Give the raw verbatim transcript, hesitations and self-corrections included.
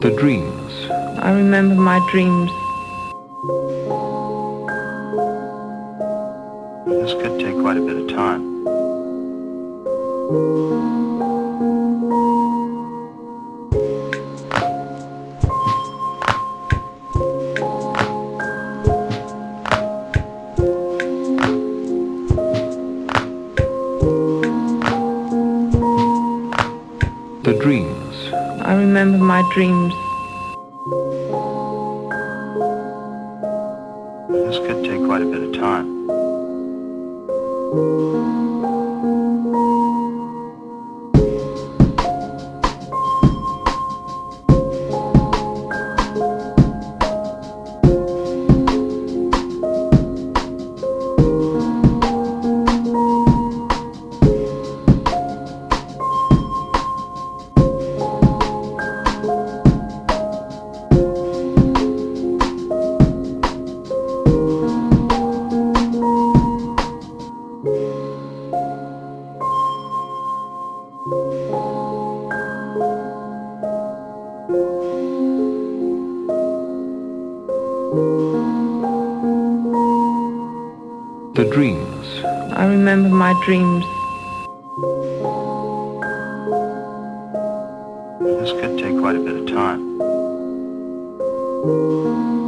The dreams. I remember my dreams. This could take quite a bit of time. The dreams. I remember my dreams. This could take quite a bit of time. The dreams. I remember my dreams. This could take quite a bit of time.